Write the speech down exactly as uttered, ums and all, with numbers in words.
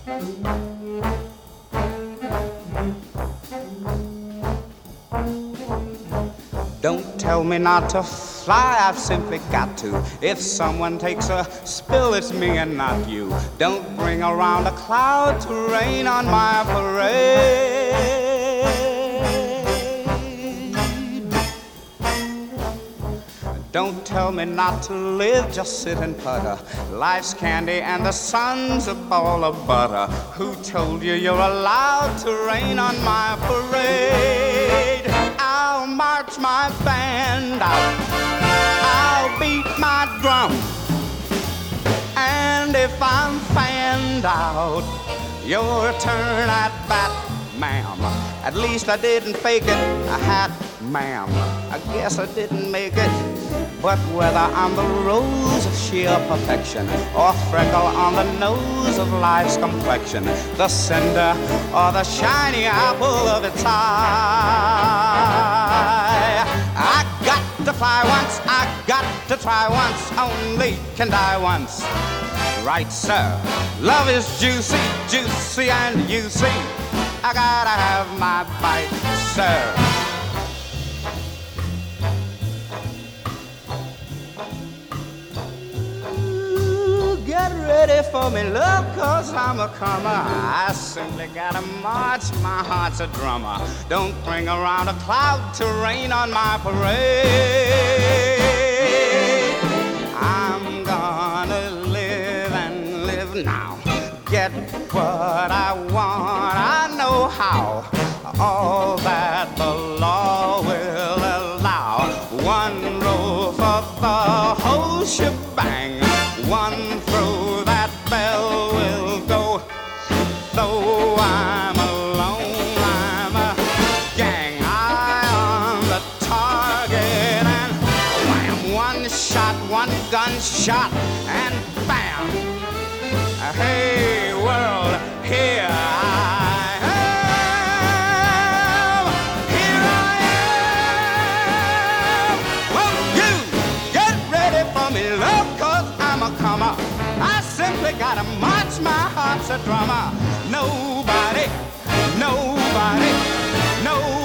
Don't tell me not to fly, I've simply got to. If someone takes a spill, it's me and not you. Don't bring around a cloud to rain on my parade. Don't tell me not to live, just sit and putter. Life's candy and the sun's a ball of butter. Who told you you're allowed to rain on my parade? I'll march my band out, I'll beat my drum, and if I'm fanned out, your turn at bat, ma'am. At least I didn't fake it, a hat, ma'am. I guess I didn't make it. But whether I'm the rose of sheer perfection or freckle on the nose of life's complexion, the cinder or the shiny apple of its eye, I got to fly once, I got to try once, only can die once. Right, sir. Love is juicy, juicy, and you see, I gotta have my bite, sir. Get ready for me, love, cause I'm a comer. I simply gotta march, my heart's a drummer. Don't bring around a cloud to rain on my parade. I'm gonna live and live now. Get what I want, I know how. All that the law will allow. One roll for the whole shebang. One throw, that bell will go. Though I'm alone, I'm a gang. Eye on the target and wham! One shot, one gunshot, and bam! Hey world, here I am. Here I am. Won't you get ready for me, love, cause I'm a comer. I simply gotta march, my heart's a drummer. Nobody, nobody, nobody